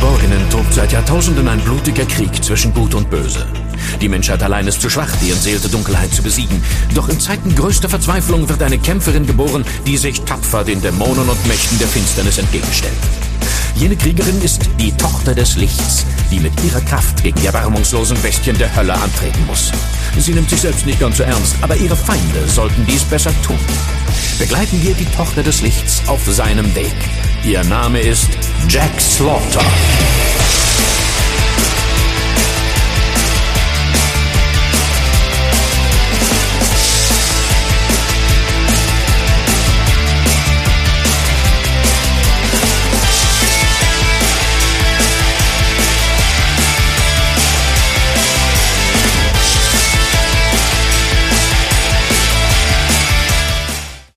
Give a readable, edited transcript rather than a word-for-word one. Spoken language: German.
Verborgenen tobt seit Jahrtausenden ein blutiger Krieg zwischen Gut und Böse. Die Menschheit allein ist zu schwach, die entseelte Dunkelheit zu besiegen. Doch in Zeiten größter Verzweiflung wird eine Kämpferin geboren, die sich tapfer den Dämonen und Mächten der Finsternis entgegenstellt. Jene Kriegerin ist die Tochter des Lichts, die mit ihrer Kraft gegen die erbarmungslosen Bestien der Hölle antreten muss. Sie nimmt sich selbst nicht ganz so ernst, aber ihre Feinde sollten dies besser tun. Begleiten wir die Tochter des Lichts auf seinem Weg. Ihr Name ist Jack Slaughter.